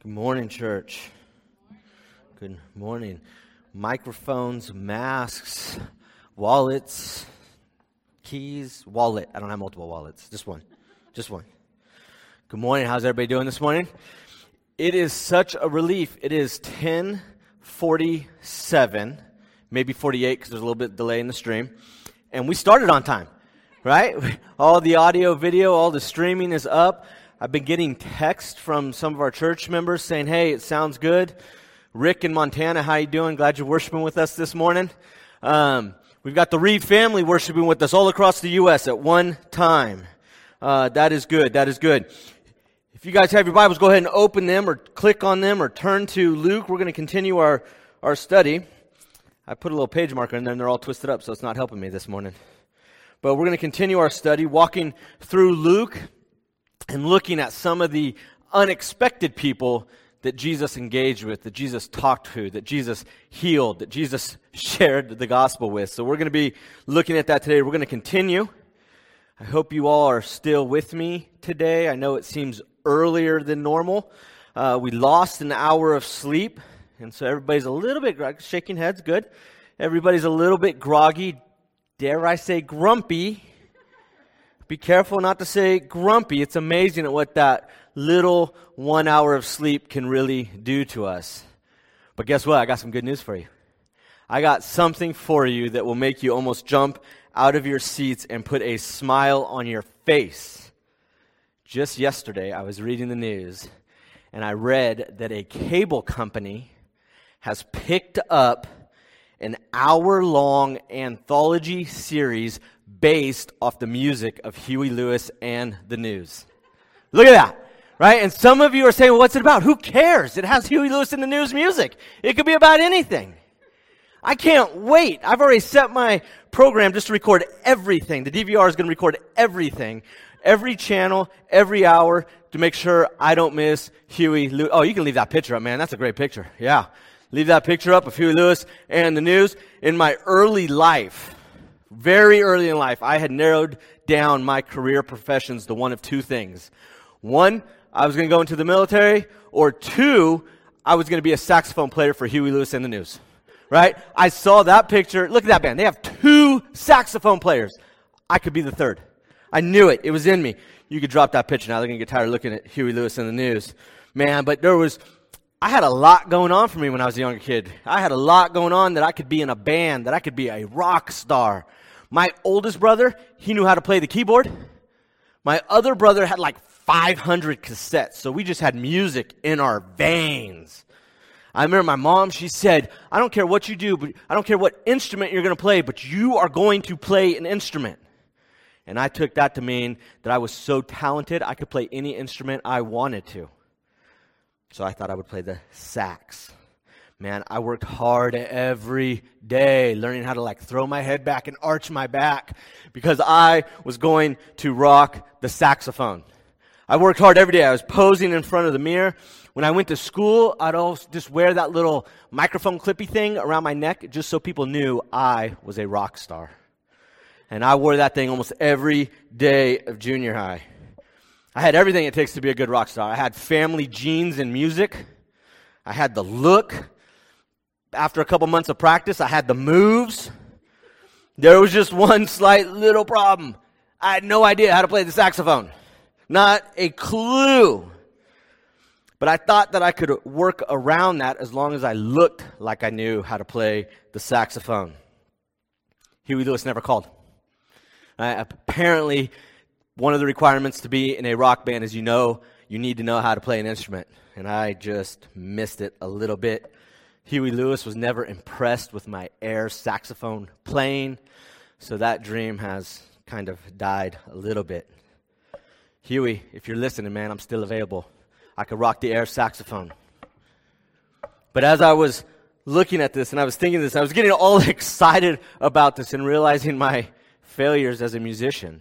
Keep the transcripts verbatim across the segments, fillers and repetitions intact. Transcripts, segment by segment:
Good morning, church. Good morning. Microphones, masks, wallets, keys, wallet. I don't have multiple wallets. Just one. Just one. Good morning. How's everybody doing this morning? It is such a relief. It is ten forty-seven, maybe forty-eight because there's a little bit of delay in the stream. And we started on time, right? All the audio, video, all the streaming is up. I've been getting text from some of our church members saying, hey, it sounds good. Rick in Montana, how you doing? Glad you're worshiping with us this morning. Um, we've got the Reed family worshiping with us all across the U S at one time. Uh, that is good. That is good. If you guys have your Bibles, go ahead and open them or click on them or turn to Luke. We're going to continue our, our study. I put a little page marker in there and they're all twisted up, so it's not helping me this morning. But we're going to continue our study, walking through Luke and looking at some of the unexpected people that Jesus engaged with, that Jesus talked to, that Jesus healed, that Jesus shared the gospel with. So we're going to be looking at that today. We're going to continue. I hope you all are still with me today. I know it seems earlier than normal. Uh, we lost an hour of sleep, and so everybody's a little bit groggy. Shaking heads, good. Everybody's a little bit groggy. Dare I say grumpy? Be careful not to say grumpy. It's amazing at what that little one hour of sleep can really do to us. But guess what? I got some good news for you. I got something for you that will make you almost jump out of your seats and put a smile on your face. Just yesterday, I was reading the news, and I read that a cable company has picked up an hour-long anthology series based off the music of Huey Lewis and the News. Look at that, right? And some of you are saying, well, what's it about? Who cares? It has Huey Lewis and the News music. It could be about anything. I can't wait. I've already set my program just to record everything. The D V R is going to record everything, every channel, every hour, to make sure I don't miss Huey Lewis. Oh, you can leave that picture up, man. That's a great picture. Yeah. Leave that picture up of Huey Lewis and the News. In my early life, very early in life, I had narrowed down my career professions to one of two things. One, I was going to go into the military, or two, I was going to be a saxophone player for Huey Lewis and the News. Right? I saw that picture. Look at that band. They have two saxophone players. I could be the third. I knew it. It was in me. You could drop that picture now. They're going to get tired of looking at Huey Lewis and the News. Man, but there was, I had a lot going on for me when I was a younger kid. I had a lot going on that I could be in a band, that I could be a rock star. My oldest brother, he knew how to play the keyboard. My other brother had like five hundred cassettes, so we just had music in our veins. I remember my mom, she said, I don't care what you do, but I don't care what instrument you're going to play, but you are going to play an instrument. And I took that to mean that I was so talented, I could play any instrument I wanted to. So I thought I would play the sax. Man, I worked hard every day learning how to like throw my head back and arch my back because I was going to rock the saxophone. I worked hard every day. I was posing in front of the mirror. When I went to school, I'd always just wear that little microphone clippy thing around my neck just so people knew I was a rock star. And I wore that thing almost every day of junior high. I had everything it takes to be a good rock star. I had family genes in music. I had the look. After a couple months of practice, I had the moves. There was just one slight little problem. I had no idea how to play the saxophone. Not a clue. But I thought that I could work around that as long as I looked like I knew how to play the saxophone. Huey Lewis never called. Uh, apparently, one of the requirements to be in a rock band is you know you need to know how to play an instrument. And I just missed it a little bit. Huey Lewis was never impressed with my air saxophone playing, so that dream has kind of died a little bit. Huey, if you're listening, man, I'm still available. I could rock the air saxophone. But as I was looking at this and I was thinking this, I was getting all excited about this and realizing my failures as a musician.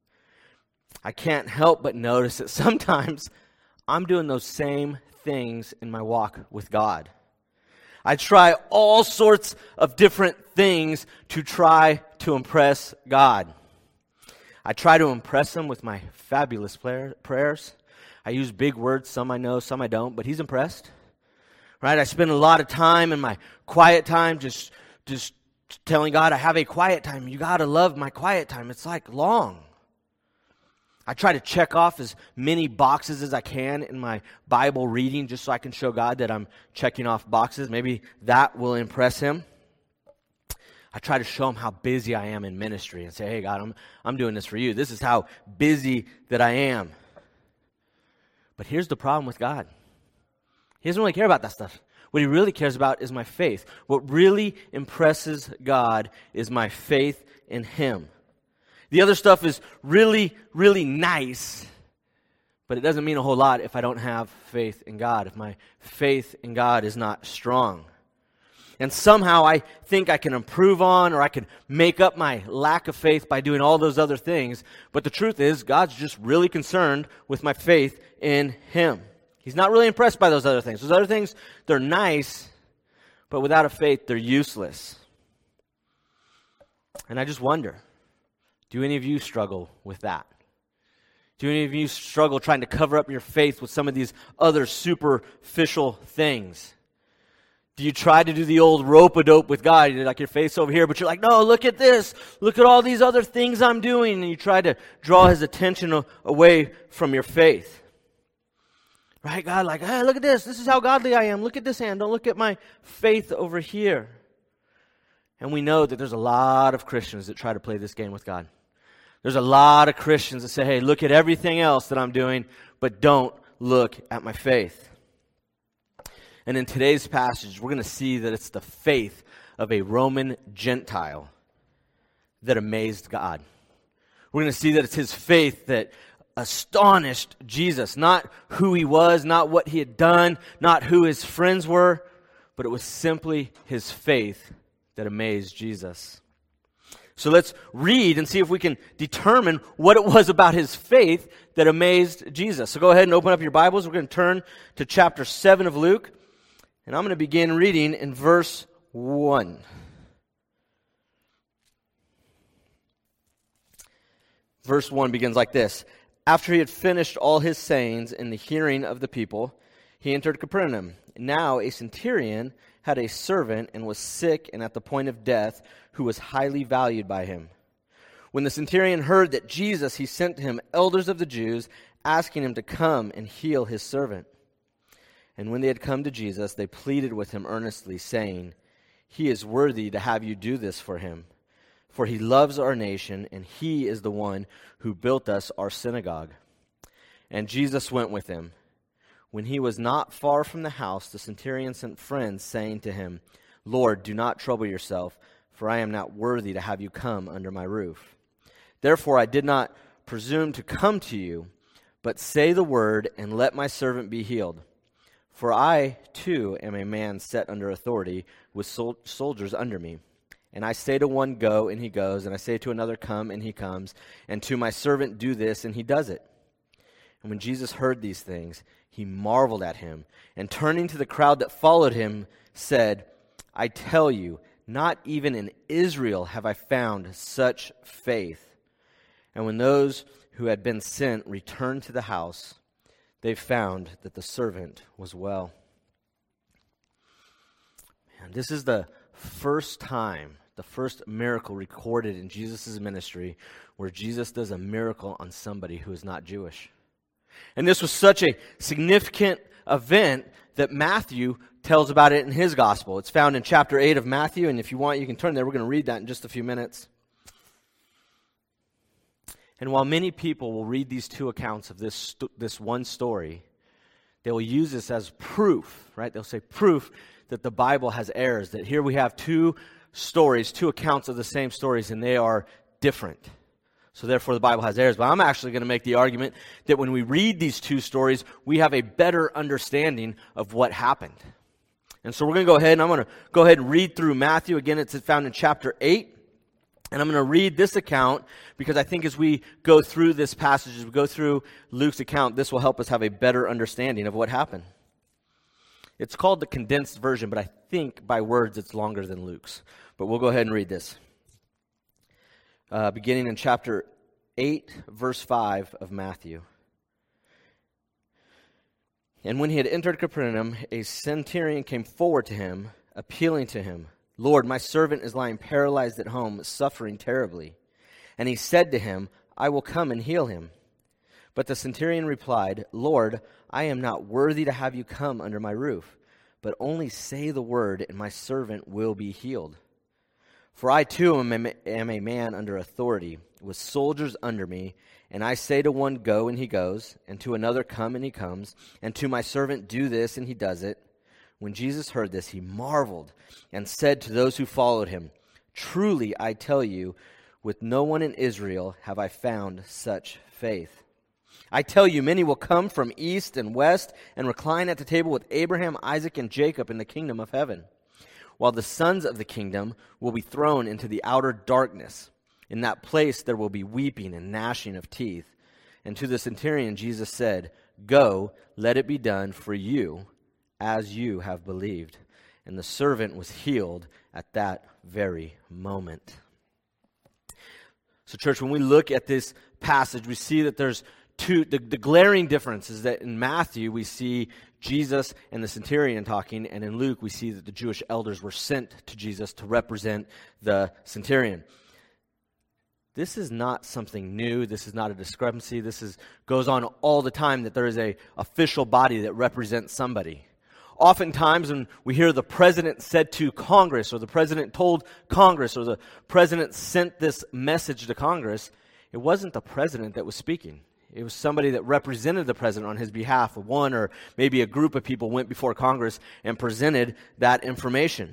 I can't help but notice that sometimes I'm doing those same things in my walk with God. I try all sorts of different things to try to impress God. I try to impress Him with my fabulous prayers. I I use big words, some I know, some I don't, but he's impressed. Right? I spend a lot of time in my quiet time just, just telling God I have a quiet time. You got to love my quiet time. It's like long. I try to check off as many boxes as I can in my Bible reading just so I can show God that I'm checking off boxes. Maybe that will impress him. I try to show him how busy I am in ministry and say, hey, God, I'm, I'm doing this for you. This is how busy that I am. But here's the problem with God. He doesn't really care about that stuff. What he really cares about is my faith. What really impresses God is my faith in him. The other stuff is really, really nice, but it doesn't mean a whole lot if I don't have faith in God, if my faith in God is not strong. And somehow I think I can improve on or I can make up my lack of faith by doing all those other things, but the truth is God's just really concerned with my faith in him. He's not really impressed by those other things. Those other things, they're nice, but without a faith, they're useless. And I just wonder, do any of you struggle with that? Do any of you struggle trying to cover up your faith with some of these other superficial things? Do you try to do the old rope-a-dope with God? You're like your faith's over here, but you're like, no, look at this. Look at all these other things I'm doing. And you try to draw his attention away from your faith. Right? God, like, hey, look at this. This is how godly I am. Look at this hand. Don't look at my faith over here. And we know that there's a lot of Christians that try to play this game with God. There's a lot of Christians that say, hey, look at everything else that I'm doing, but don't look at my faith. And in today's passage, we're going to see that it's the faith of a Roman Gentile that amazed God. We're going to see that it's his faith that astonished Jesus. Not who he was, not what he had done, not who his friends were, but it was simply his faith that amazed Jesus. So let's read and see if we can determine what it was about his faith that amazed Jesus. So go ahead and open up your Bibles. We're going to turn to chapter seven of Luke. And I'm going to begin reading in verse one. Verse one begins like this. After he had finished all his sayings in the hearing of the people, he entered Capernaum. Now a centurion had a servant and was sick and at the point of death, who was highly valued by him. When the centurion heard that Jesus, he sent to him elders of the Jews, asking him to come and heal his servant. And when they had come to Jesus, they pleaded with him earnestly, saying, he is worthy to have you do this for him, for he loves our nation, and he is the one who built us our synagogue. And Jesus went with him. When he was not far from the house, the centurion sent friends, saying to him, Lord, do not trouble yourself, for I am not worthy to have you come under my roof. Therefore I did not presume to come to you, but say the word, and let my servant be healed. For I, too, am a man set under authority, with sol- soldiers under me. And I say to one, go, and he goes, and I say to another, come, and he comes, and to my servant, do this, and he does it. And when Jesus heard these things, he marveled at him, and turning to the crowd that followed him, said, I tell you, not even in Israel have I found such faith. And when those who had been sent returned to the house, they found that the servant was well. And this is the first time, the first miracle recorded in Jesus' ministry where Jesus does a miracle on somebody who is not Jewish. And this was such a significant event that Matthew tells about it in his gospel. It's found in chapter eight of Matthew, and if you want, you can turn there. We're going to read that in just a few minutes. And while many people will read these two accounts of this st- this one story, they will use this as proof, right? They'll say proof that the Bible has errors, that here we have two stories, two accounts of the same stories, and they are different. So therefore the Bible has errors. But I'm actually going to make the argument that when we read these two stories, we have a better understanding of what happened. And so we're going to go ahead, and I'm going to go ahead and read through Matthew. Again, it's found in chapter eight. And I'm going to read this account because I think as we go through this passage, as we go through Luke's account, this will help us have a better understanding of what happened. It's called the condensed version, but I think by words it's longer than Luke's. But we'll go ahead and read this. Uh, beginning in chapter eight, verse five of Matthew. And when he had entered Capernaum, a centurion came forward to him, appealing to him, "Lord, my servant is lying paralyzed at home, suffering terribly." And he said to him, "I will come and heal him." But the centurion replied, "Lord, I am not worthy to have you come under my roof, but only say the word, and my servant will be healed. For I too am a, am a man under authority, with soldiers under me, and I say to one, 'Go,' and he goes, and to another, 'Come,' and he comes, and to my servant, 'Do this,' and he does it." When Jesus heard this, he marveled and said to those who followed him, "Truly I tell you, with no one in Israel have I found such faith. I tell you, many will come from east and west and recline at the table with Abraham, Isaac, and Jacob in the kingdom of heaven, while the sons of the kingdom will be thrown into the outer darkness. In that place there will be weeping and gnashing of teeth." And to the centurion Jesus said, "Go, let it be done for you as you have believed." And the servant was healed at that very moment. So church, when we look at this passage, we see that there's two, the, the glaring difference is that in Matthew we see Jesus and the centurion talking, and in Luke we see that the Jewish elders were sent to Jesus to represent the centurion. This is not something new. This is not a discrepancy. This is goes on all the time, that there is a official body that represents somebody. Oftentimes when we hear the president said to Congress, or the president told Congress, or the president sent this message to Congress, it wasn't the president that was speaking. It was somebody that represented the president on his behalf. One or maybe a group of people went before Congress and presented that information.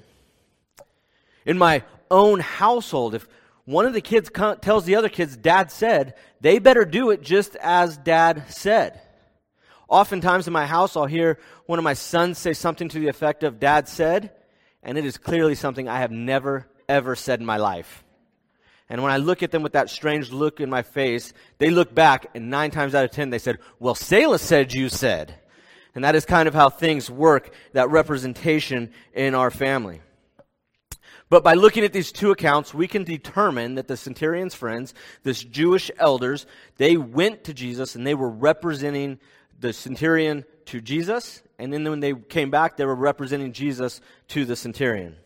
In my own household, if one of the kids tells the other kids, "Dad said," they better do it just as Dad said. Oftentimes in my house, I'll hear one of my sons say something to the effect of, "Dad said," and it is clearly something I have never, ever said in my life. And when I look at them with that strange look in my face, they look back, and nine times out of ten, they said, "Well, Selah said you said." And that is kind of how things work, that representation in our family. But by looking at these two accounts, we can determine that the centurion's friends, this Jewish elders, they went to Jesus and they were representing the centurion to Jesus, and then when they came back, they were representing Jesus to the centurion.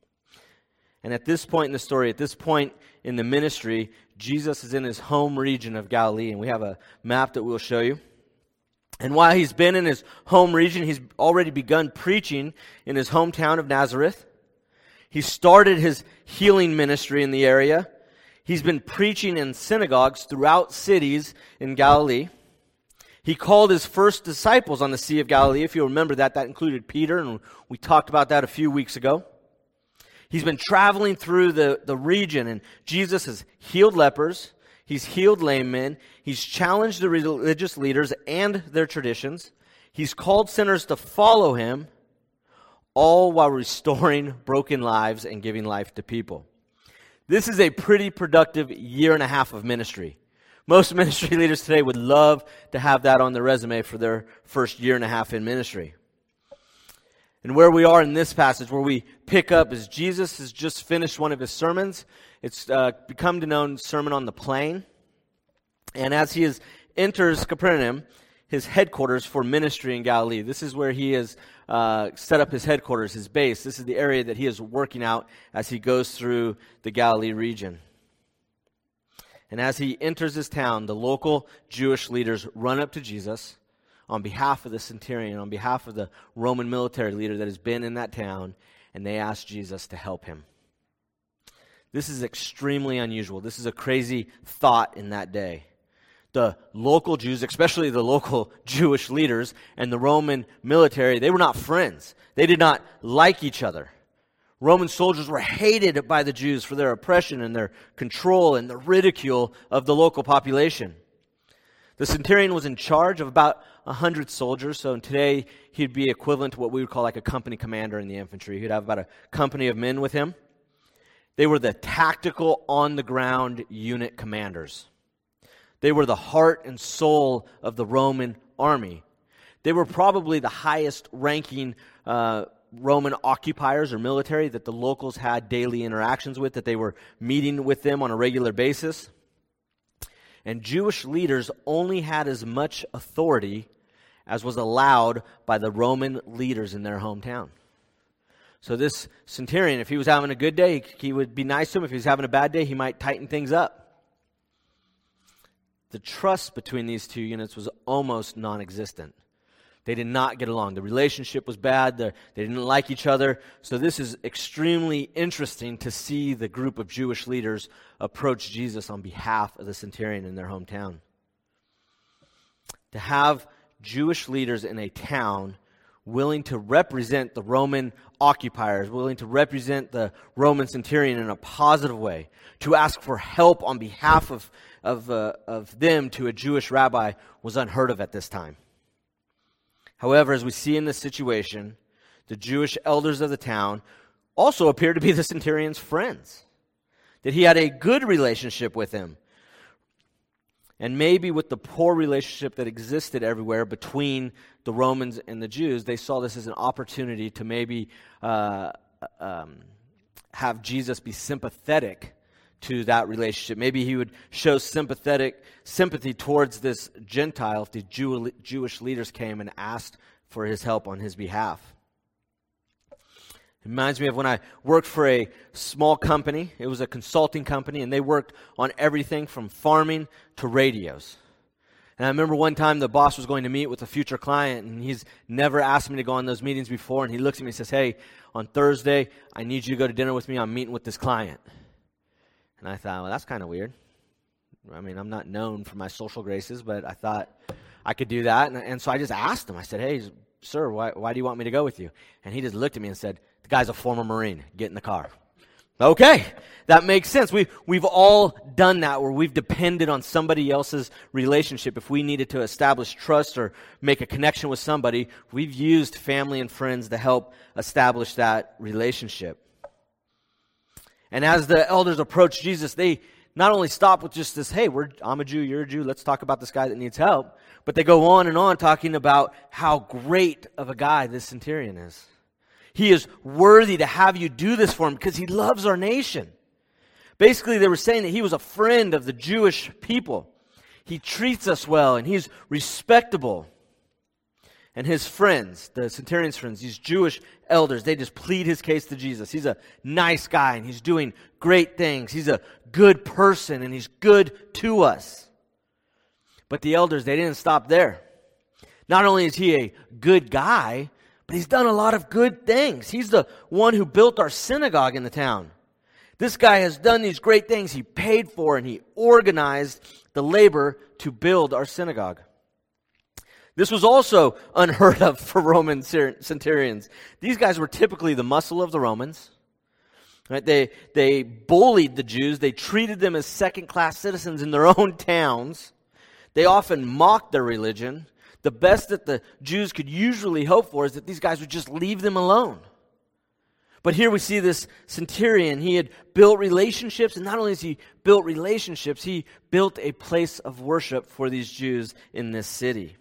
And at this point in the story, at this point in the ministry, Jesus is in his home region of Galilee, and we have a map that we'll show you. And while he's been in his home region, he's already begun preaching in his hometown of Nazareth. He started his healing ministry in the area. He's been preaching in synagogues throughout cities in Galilee. He called his first disciples on the Sea of Galilee. If you remember that, that included Peter, and we talked about that a few weeks ago. He's been traveling through the, the region, and Jesus has healed lepers. He's healed lame men. He's challenged the religious leaders and their traditions. He's called sinners to follow him, all while restoring broken lives and giving life to people. This is a pretty productive year and a half of ministry. Most ministry leaders today would love to have that on their resume for their first year and a half in ministry. And where we are in this passage, where we pick up, is Jesus has just finished one of his sermons. It's uh, become to known Sermon on the Plain. And as he is, enters Capernaum, his headquarters for ministry in Galilee, this is where he has uh, set up his headquarters, his base. This is the area that he is working out as he goes through the Galilee region. And as he enters his town, the local Jewish leaders run up to Jesus on behalf of the centurion, on behalf of the Roman military leader that has been in that town, and they ask Jesus to help him. This is extremely unusual. This is a crazy thought in that day. The local Jews, especially the local Jewish leaders and the Roman military, they were not friends. They did not like each other. Roman soldiers were hated by the Jews for their oppression and their control and the ridicule of the local population. The centurion was in charge of about one hundred soldiers, so today he'd be equivalent to what we would call like a company commander in the infantry. He'd have about a company of men with him. They were the tactical, on-the-ground unit commanders. They were the heart and soul of the Roman army. They were probably the highest-ranking uh, Roman occupiers or military that the locals had daily interactions with, that they were meeting with them on a regular basis. And Jewish leaders only had as much authority as was allowed by the Roman leaders in their hometown. So this centurion, if he was having a good day, he would be nice to him. If he was having a bad day, he might tighten things up. The trust between these two units was almost non-existent. They did not get along. The relationship was bad. They didn't like each other. So this is extremely interesting to see the group of Jewish leaders approach Jesus on behalf of the centurion in their hometown. To have Jewish leaders in a town willing to represent the Roman occupiers, willing to represent the Roman centurion in a positive way, to ask for help on behalf of, of, uh, of them to a Jewish rabbi was unheard of at this time. However, as we see in this situation, the Jewish elders of the town also appear to be the centurion's friends, that he had a good relationship with him. And maybe with the poor relationship that existed everywhere between the Romans and the Jews, they saw this as an opportunity to maybe uh, um, have Jesus be sympathetic to that relationship. Maybe he would show sympathetic sympathy towards this Gentile if the Jew, Jewish leaders came and asked for his help on his behalf. It reminds me of when I worked for a small company. It was a consulting company, and they worked on everything from farming to radios. And I remember one time the boss was going to meet with a future client, and he's never asked me to go on those meetings before, and he looks at me and says, "Hey, on Thursday, I need you to go to dinner with me. I'm meeting with this client." And I thought, well, that's kind of weird. I mean, I'm not known for my social graces, but I thought I could do that. And, and so I just asked him. I said, "Hey, sir, why, why do you want me to go with you?" And he just looked at me and said, "The guy's a former Marine. Get in the car." Okay, that makes sense. We, we've all done that where we've depended on somebody else's relationship. If we needed to establish trust or make a connection with somebody, we've used family and friends to help establish that relationship. And as the elders approached Jesus, they not only stop with just this, "Hey, we're, I'm a Jew, you're a Jew, let's talk about this guy that needs help," but they go on and on talking about how great of a guy this centurion is. He is worthy to have you do this for him because he loves our nation. Basically, they were saying that he was a friend of the Jewish people. He treats us well, and he's respectable. And his friends, the centurion's friends, these Jewish elders, they just plead his case to Jesus. He's a nice guy, and he's doing great things. He's a good person, and he's good to us. But the elders, they didn't stop there. Not only is he a good guy, but he's done a lot of good things. He's the one who built our synagogue in the town. This guy has done these great things. He paid for and he organized the labor to build our synagogue. This was also unheard of for Roman centurions. These guys were typically the muscle of the Romans. Right? They, they bullied the Jews. They treated them as second-class citizens in their own towns. They often mocked their religion. The best that the Jews could usually hope for is that these guys would just leave them alone. But here we see this centurion. He had built relationships, and not only has he built relationships, he built a place of worship for these Jews in this city.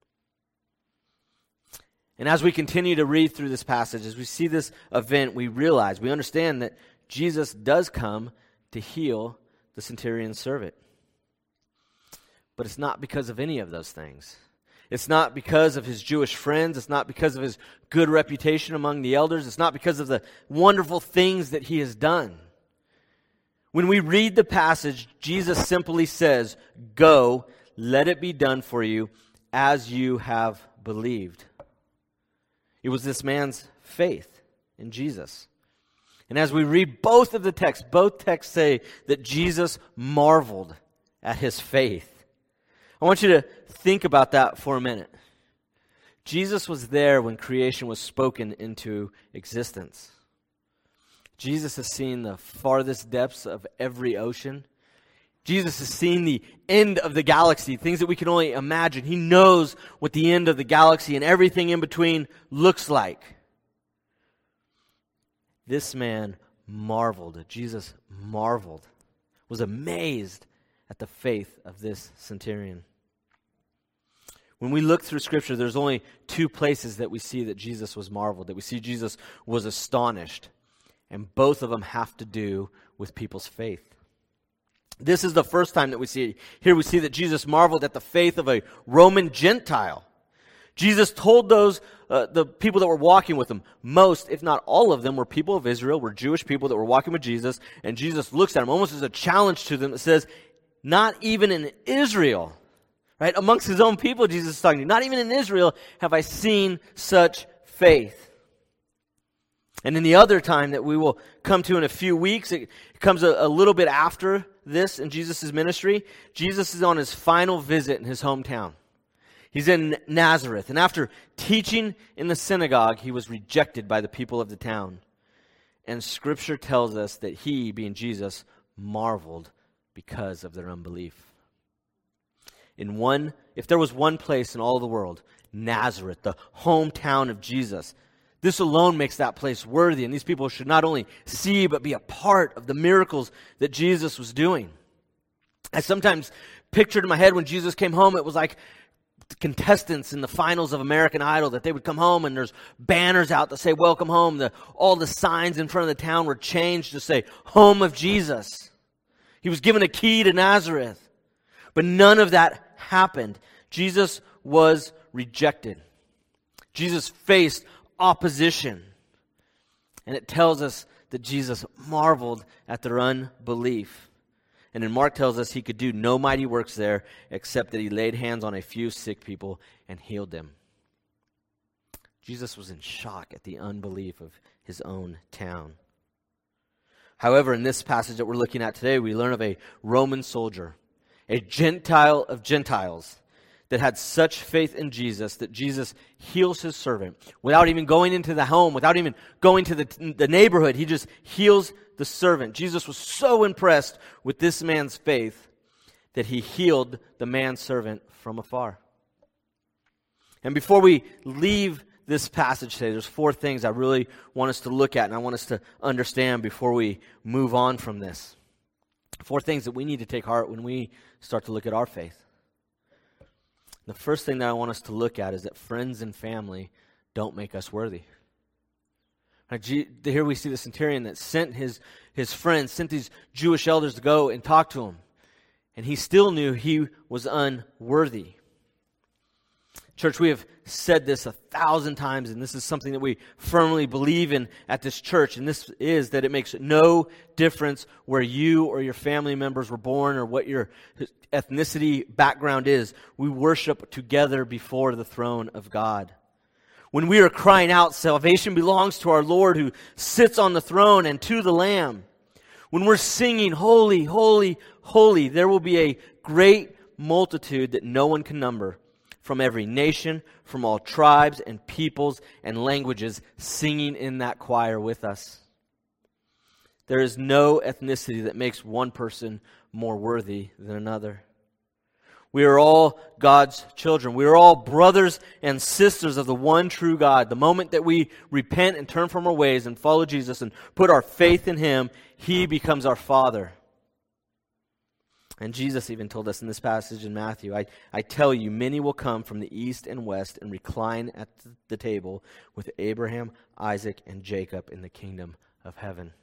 And as we continue to read through this passage, as we see this event, we realize, we understand that Jesus does come to heal the centurion's servant. But it's not because of any of those things. It's not because of his Jewish friends. It's not because of his good reputation among the elders. It's not because of the wonderful things that he has done. When we read the passage, Jesus simply says, "Go, let it be done for you as you have believed." It was this man's faith in Jesus. And as we read both of the texts, both texts say that Jesus marveled at his faith. I want you to think about that for a minute. Jesus was there when creation was spoken into existence. Jesus has seen the farthest depths of every ocean. Jesus has seen the end of the galaxy, things that we can only imagine. He knows what the end of the galaxy and everything in between looks like. This man marveled. Jesus marveled, was amazed at the faith of this centurion. When we look through Scripture, there's only two places that we see that Jesus was marveled, that we see Jesus was astonished. And both of them have to do with people's faith. This is the first time that we see it. Here we see that Jesus marveled at the faith of a Roman Gentile. Jesus told those, uh, the people that were walking with him, most, if not all of them, were people of Israel, were Jewish people that were walking with Jesus, and Jesus looks at them almost as a challenge to them that says, not even in Israel, right, amongst his own people, Jesus is talking to, not even in Israel have I seen such faith. And then the other time that we will come to in a few weeks, it comes a, a little bit after this in Jesus' ministry. Jesus is on his final visit in his hometown. He's in Nazareth, and after teaching in the synagogue, he was rejected by the people of the town. And Scripture tells us that he, being Jesus, marveled because of their unbelief. In one, if there was one place in all the world, Nazareth, the hometown of Jesus, this alone makes that place worthy, and these people should not only see, but be a part of the miracles that Jesus was doing. I sometimes pictured in my head when Jesus came home, it was like the contestants in the finals of American Idol, that they would come home and there's banners out that say, welcome home. The, all the signs in front of the town were changed to say, home of Jesus. He was given a key to Nazareth. But none of that happened. Jesus was rejected. Jesus faced opposition. And it tells us that Jesus marveled at their unbelief. And then Mark tells us he could do no mighty works there except that he laid hands on a few sick people and healed them. Jesus was in shock at the unbelief of his own town. However, in this passage that we're looking at today, we learn of a Roman soldier, a Gentile of Gentiles, that had such faith in Jesus that Jesus heals his servant without even going into the home, without even going to the, the neighborhood. He just heals the servant. Jesus was so impressed with this man's faith that he healed the manservant from afar. And before we leave this passage today, there's four things I really want us to look at and I want us to understand before we move on from this. Four things that we need to take heart when we start to look at our faith. The first thing that I want us to look at is that friends and family don't make us worthy. Here we see the centurion that sent his, his friends, sent these Jewish elders to go and talk to him. And he still knew he was unworthy. Church, we have said this a thousand times, and this is something that we firmly believe in at this church, and this is that it makes no difference where you or your family members were born or what your ethnicity background is. We worship together before the throne of God. When we are crying out, salvation belongs to our Lord who sits on the throne and to the Lamb. When we're singing, holy, holy, holy, there will be a great multitude that no one can number, from every nation, from all tribes and peoples and languages, singing in that choir with us. There is no ethnicity that makes one person more worthy than another. We are all God's children. We are all brothers and sisters of the one true God. The moment that we repent and turn from our ways and follow Jesus and put our faith in Him, He becomes our Father. And Jesus even told us in this passage in Matthew, I, I tell you, many will come from the east and west and recline at the table with Abraham, Isaac, and Jacob in the kingdom of heaven.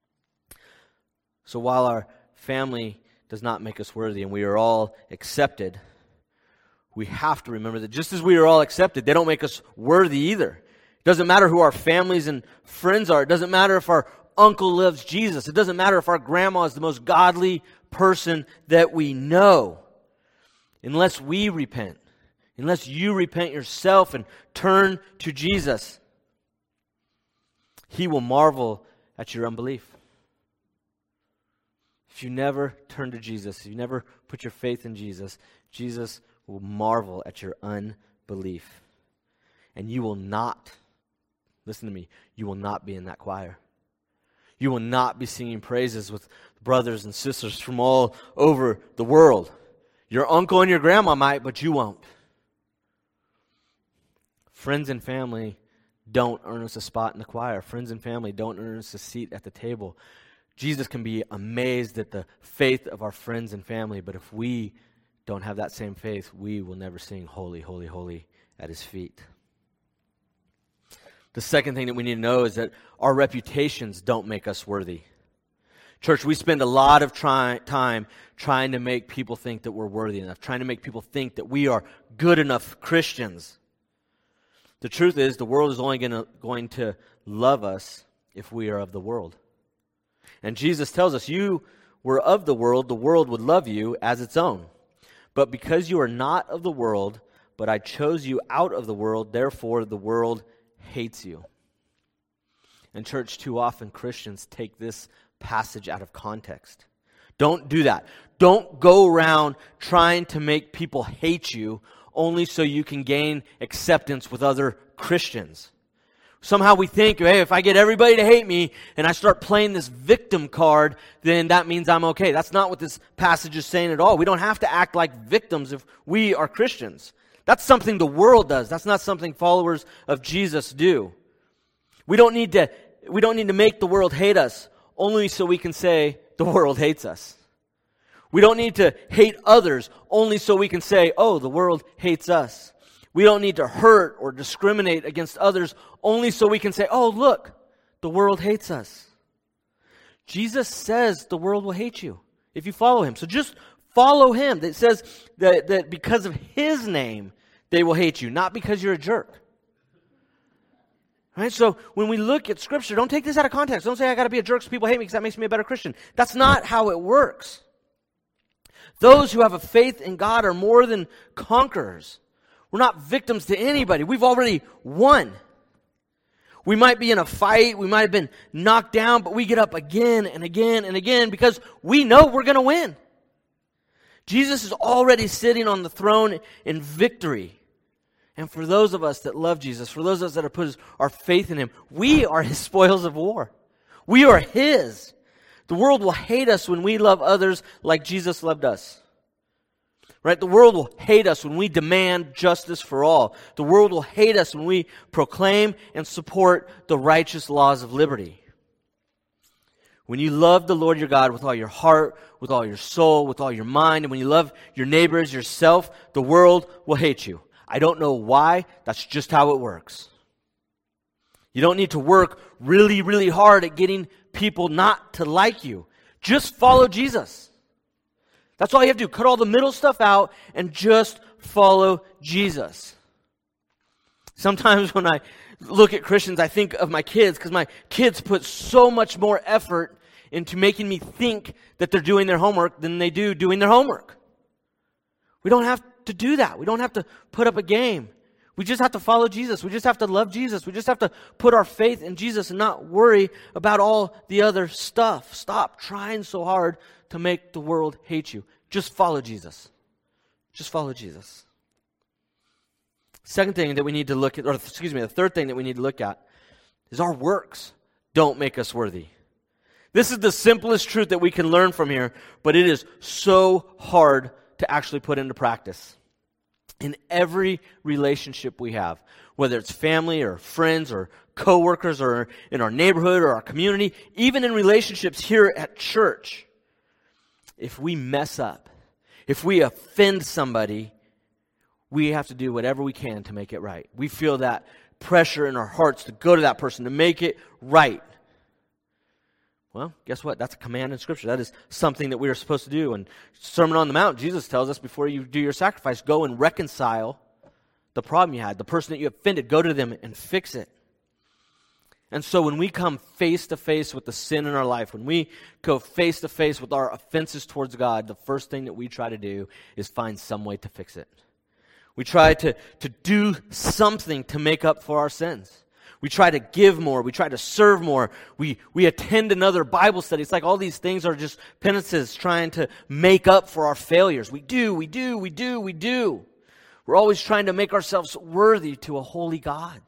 So while our family does not make us worthy and we are all accepted, we have to remember that just as we are all accepted, they don't make us worthy either. It doesn't matter who our families and friends are. It doesn't matter if our uncle loves Jesus. It doesn't matter if our grandma is the most godly person that we know. Unless we repent, unless you repent yourself and turn to Jesus, He will marvel at your unbelief. If you never turn to Jesus, if you never put your faith in Jesus, Jesus will marvel at your unbelief. And you will not, listen to me, you will not be in that choir. You will not be singing praises with brothers and sisters from all over the world. Your uncle and your grandma might, but you won't. Friends and family don't earn us a spot in the choir. Friends and family don't earn us a seat at the table. Jesus can be amazed at the faith of our friends and family, but if we don't have that same faith, we will never sing holy, holy, holy at His feet. The second thing that we need to know is that our reputations don't make us worthy. Church, we spend a lot of try, time trying to make people think that we're worthy enough, trying to make people think that we are good enough Christians. The truth is, the world is only gonna, going to love us if we are of the world. And Jesus tells us, you were of the world, the world would love you as its own. But because you are not of the world, but I chose you out of the world, therefore the world hates you. And church, too often Christians take this passage out of context. Don't do that. Don't go around trying to make people hate you only so you can gain acceptance with other Christians. Somehow we think, hey, if I get everybody to hate me and I start playing this victim card, then that means I'm okay. That's not what this passage is saying at all. We don't have to act like victims if we are Christians. That's something the world does. That's not something followers of Jesus do. We don't need to, we don't need to make the world hate us only so we can say the world hates us. We don't need to hate others only so we can say, oh, the world hates us. We don't need to hurt or discriminate against others only so we can say, oh, look, the world hates us. Jesus says the world will hate you if you follow him. So just follow him. It says that, that because of his name, they will hate you, not because you're a jerk. Right? So when we look at Scripture, don't take this out of context. Don't say, I got to be a jerk so people hate me because that makes me a better Christian. That's not how it works. Those who have a faith in God are more than conquerors. We're not victims to anybody. We've already won. We might be in a fight. We might have been knocked down, but we get up again and again and again because we know we're going to win. Jesus is already sitting on the throne in victory. And for those of us that love Jesus, for those of us that have put our faith in him, we are his spoils of war. We are his. The world will hate us when we love others like Jesus loved us. Right? The world will hate us when we demand justice for all. The world will hate us when we proclaim and support the righteous laws of liberty. When you love the Lord your God with all your heart, with all your soul, with all your mind, and when you love your neighbors, yourself, the world will hate you. I don't know why. That's just how it works. You don't need to work really, really hard at getting people not to like you. Just follow Jesus. That's all you have to do. Cut all the middle stuff out and just follow Jesus. Sometimes when I look at Christians, I think of my kids because my kids put so much more effort into making me think that they're doing their homework than they do doing their homework. We don't have to do that. We don't have to put up a game. We just have to follow Jesus. We just have to love Jesus. We just have to put our faith in Jesus and not worry about all the other stuff. Stop trying so hard to make the world hate you. Just follow Jesus. Just follow Jesus. Second thing that we need to look at, or excuse me, the third thing that we need to look at is our works don't make us worthy. This is the simplest truth that we can learn from here, but it is so hard to actually put into practice. In every relationship we have, whether it's family or friends or coworkers or in our neighborhood or our community, even in relationships here at church, if we mess up, if we offend somebody, we have to do whatever we can to make it right. We feel that pressure in our hearts to go to that person, to make it right. Well, guess what? That's a command in Scripture. That is something that we are supposed to do. And Sermon on the Mount, Jesus tells us before you do your sacrifice, go and reconcile the problem you had. The person that you offended, go to them and fix it. And so when we come face to face with the sin in our life, when we go face to face with our offenses towards God, the first thing that we try to do is find some way to fix it. We try to, to do something to make up for our sins. We try to give more. We try to serve more. We we attend another Bible study. It's like all these things are just penances trying to make up for our failures. We do, we do, we do, we do. We're always trying to make ourselves worthy to a holy God.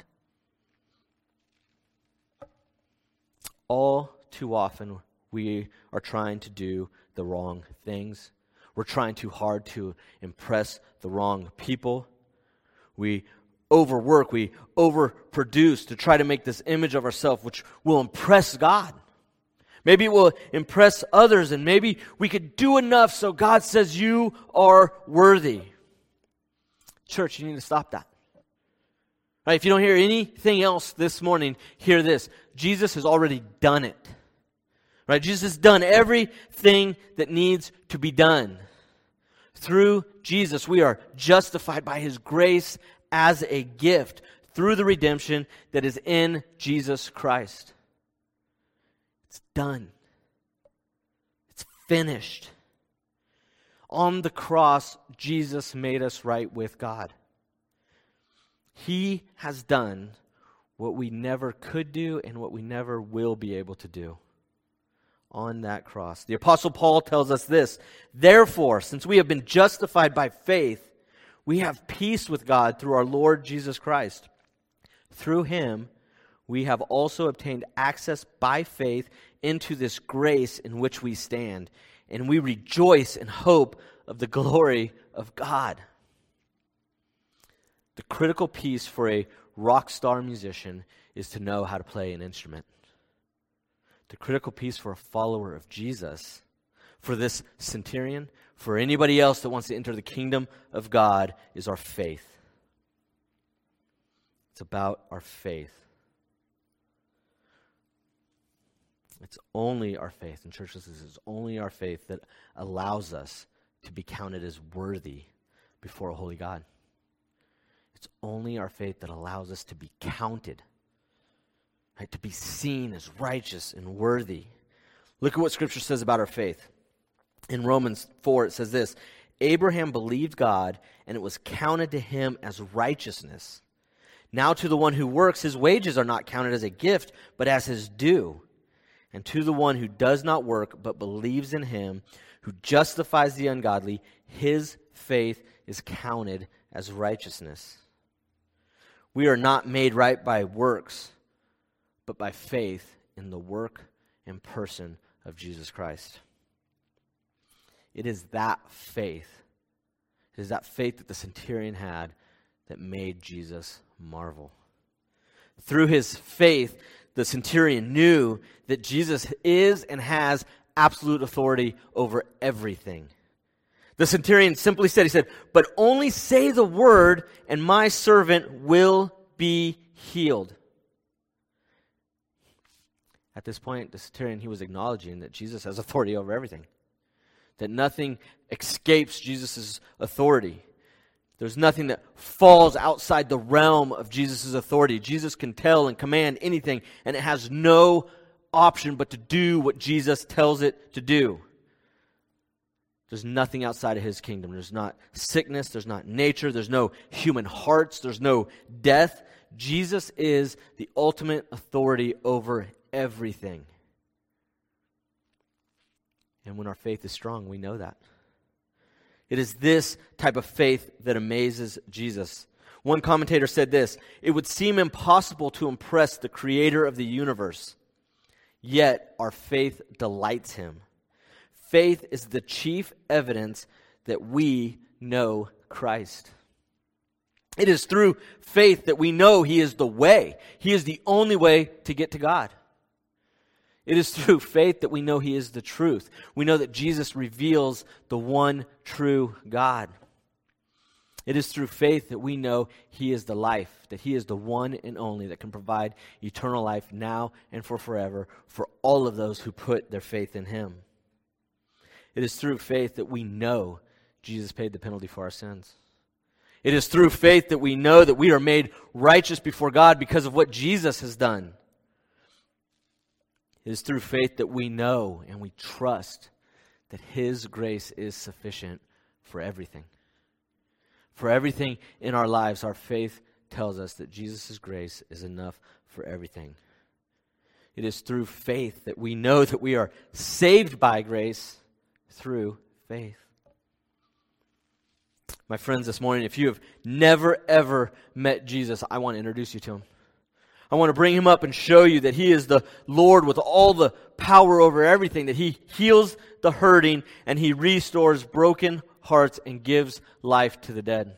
All too often, we are trying to do the wrong things. We're trying too hard to impress the wrong people. We overwork, we overproduce to try to make this image of ourselves which will impress God. Maybe it will impress others, and maybe we could do enough so God says you are worthy. Church, you need to stop that. Right, if you don't hear anything else this morning, hear this. Jesus has already done it. Right? Jesus has done everything that needs to be done. Through Jesus, we are justified by his grace as a gift. through the redemption that is in Jesus Christ. It's done. It's finished. On the cross, Jesus made us right with God. He has done what we never could do and what we never will be able to do on that cross. The Apostle Paul tells us this, therefore, since we have been justified by faith, we have peace with God through our Lord Jesus Christ. Through him, we have also obtained access by faith into this grace in which we stand, and we rejoice in hope of the glory of God. The critical piece for a rock star musician is to know how to play an instrument. The critical piece for a follower of Jesus, for this centurion, for anybody else that wants to enter the kingdom of God, is our faith. It's about our faith. It's only our faith, and church, this is only our faith that allows us to be counted as worthy before a holy God. It's only our faith that allows us to be counted, right, to be seen as righteous and worthy. Look at what Scripture says about our faith. In Romans four, it says this, Abraham believed God, and it was counted to him as righteousness. Now to the one who works, his wages are not counted as a gift, but as his due. And to the one who does not work, but believes in him, who justifies the ungodly, his faith is counted as righteousness. We are not made right by works, but by faith in the work and person of Jesus Christ. It is that faith, it is that faith that the centurion had that made Jesus marvel. Through his faith, the centurion knew that Jesus is and has absolute authority over everything. The centurion simply said, he said, but only say the word and my servant will be healed. At this point, the centurion, he was acknowledging that Jesus has authority over everything. That nothing escapes Jesus' authority. There's nothing that falls outside the realm of Jesus' authority. Jesus can tell and command anything, and it has no option but to do what Jesus tells it to do. There's nothing outside of his kingdom. There's not sickness, there's not nature, there's no human hearts, there's no death. Jesus is the ultimate authority over everything. And when our faith is strong, we know that. It is this type of faith that amazes Jesus. One commentator said this, it would seem impossible to impress the creator of the universe, yet our faith delights him. Faith is the chief evidence that we know Christ. It is through faith that we know he is the way. He is the only way to get to God. It is through faith that we know he is the truth. We know that Jesus reveals the one true God. It is through faith that we know he is the life, that he is the one and only that can provide eternal life now and for forever for all of those who put their faith in him. It is through faith that we know Jesus paid the penalty for our sins. It is through faith that we know that we are made righteous before God because of what Jesus has done. It is through faith that we know and we trust that his grace is sufficient for everything. For everything in our lives, our faith tells us that Jesus' grace is enough for everything. It is through faith that we know that we are saved by grace through faith. My friends, this morning, if you have never, ever met Jesus, I want to introduce you to him. I want to bring him up and show you that he is the Lord with all the power over everything, that he heals the hurting and he restores broken hearts and gives life to the dead.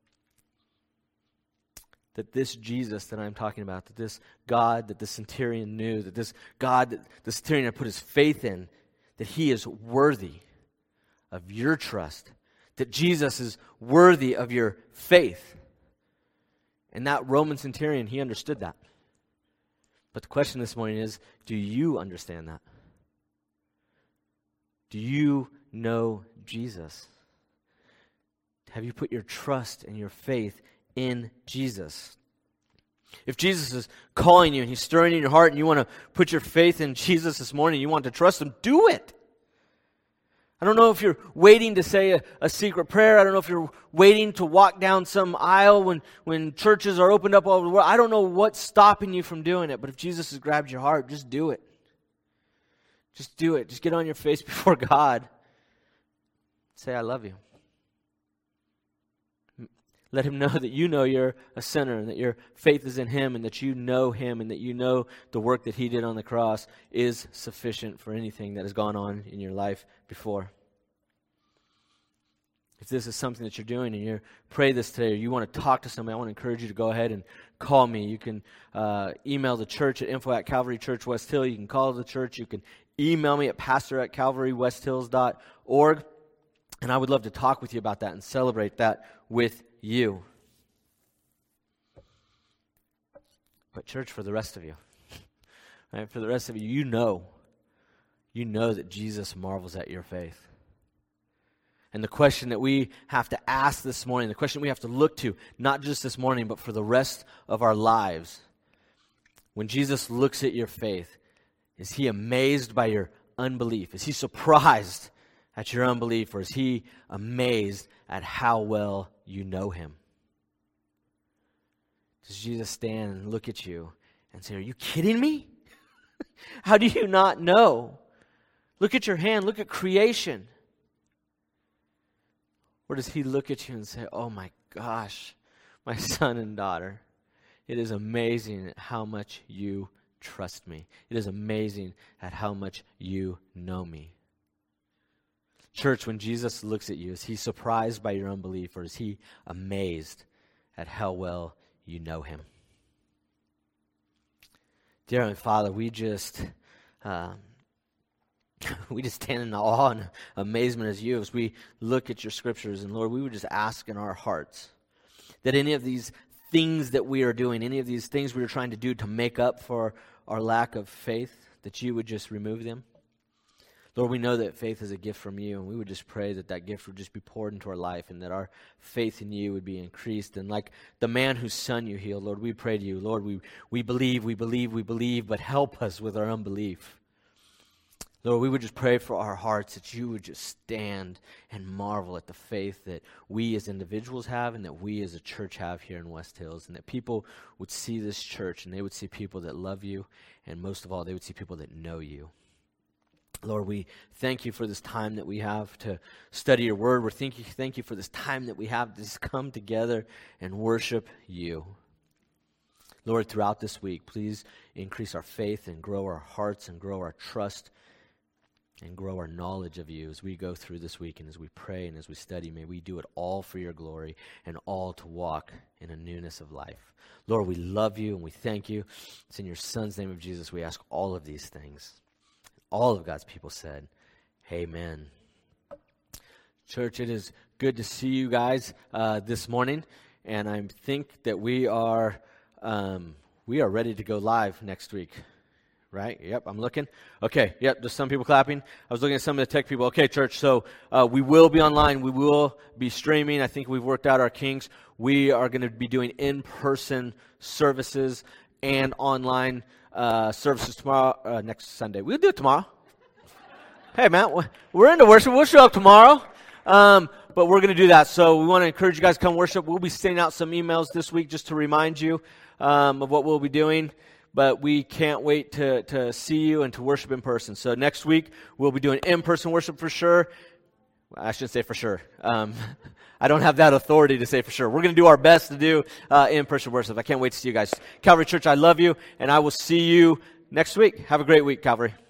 That this Jesus that I'm talking about, that this God that the centurion knew, that this God that the centurion had put his faith in, that he is worthy of your trust, that Jesus is worthy of your faith. And that Roman centurion, he understood that. But the question this morning is, do you understand that? Do you know Jesus? Have you put your trust and your faith in Jesus? If Jesus is calling you and he's stirring in your heart and you want to put your faith in Jesus this morning, you want to trust him, do it. I don't know if you're waiting to say a, a secret prayer. I don't know if you're waiting to walk down some aisle when, when churches are opened up all over the world. I don't know what's stopping you from doing it, but if Jesus has grabbed your heart, just do it. Just do it. Just get on your face before God. Say, I love you. Let him know that you know you're a sinner and that your faith is in him and that you know him and that you know the work that he did on the cross is sufficient for anything that has gone on in your life before. If this is something that you're doing and you pray this today or you want to talk to somebody, I want to encourage you to go ahead and call me. You can uh, email the church at info at Calvary Church West Hill. You can call the church. You can email me at pastor at calvary west hills dot org. And I would love to talk with you about that and celebrate that with you. But church, for the rest of you, right? For the rest of you, you know, you know that Jesus marvels at your faith. And the question that we have to ask this morning, the question we have to look to, not just this morning, but for the rest of our lives, when Jesus looks at your faith, is he amazed by your unbelief? Is he surprised at your unbelief, or is he amazed at how well you know him? Does Jesus stand and look at you and say, are you kidding me? How do you not know? Look at your hand, look at creation. Or does he look at you and say, oh my gosh, my son and daughter, it is amazing at how much you trust me. It is amazing at how much you know me. Church, when Jesus looks at you, is he surprised by your unbelief, or is he amazed at how well you know him? Dear Heavenly Father, we just um, we just stand in awe and amazement as you as we look at your scriptures. And Lord, we would just ask in our hearts that any of these things that we are doing, any of these things we are trying to do to make up for our lack of faith, that you would just remove them. Lord, we know that faith is a gift from you, and we would just pray that that gift would just be poured into our life and that our faith in you would be increased. And like the man whose son you healed, Lord, we pray to you, Lord, we, we believe, we believe, we believe, but help us with our unbelief. Lord, we would just pray for our hearts that you would just stand and marvel at the faith that we as individuals have and that we as a church have here in West Hills, and that people would see this church and they would see people that love you, and most of all, they would see people that know you. Lord, we thank you for this time that we have to study your word. We thank you, thank you for this time that we have to just come together and worship you. Lord, throughout this week, please increase our faith and grow our hearts and grow our trust and grow our knowledge of you as we go through this week and as we pray and as we study. May we do it all for your glory and all to walk in a newness of life. Lord, we love you and we thank you. It's in your Son's name of Jesus we ask all of these things. All of God's people said, amen. Church, it is good to see you guys uh, this morning, and I think that we are um, we are ready to go live next week, right? Yep, I'm looking. Okay, yep, there's some people clapping. I was looking at some of the tech people. Okay, church, so uh, we will be online. We will be streaming. I think we've worked out our kinks. We are going to be doing in-person services and online Uh, services tomorrow, uh, next Sunday. We'll do it tomorrow. Hey, man, we're into worship. We'll show up tomorrow. Um, but we're going to do that. So we want to encourage you guys to come worship. We'll be sending out some emails this week just to remind you um, of what we'll be doing. But we can't wait to, to see you and to worship in person. So next week, we'll be doing in-person worship for sure. I shouldn't say for sure. Um, I don't have that authority to say for sure. We're going to do our best to do uh, in-person worship. I can't wait to see you guys. Calvary Church, I love you, and I will see you next week. Have a great week, Calvary.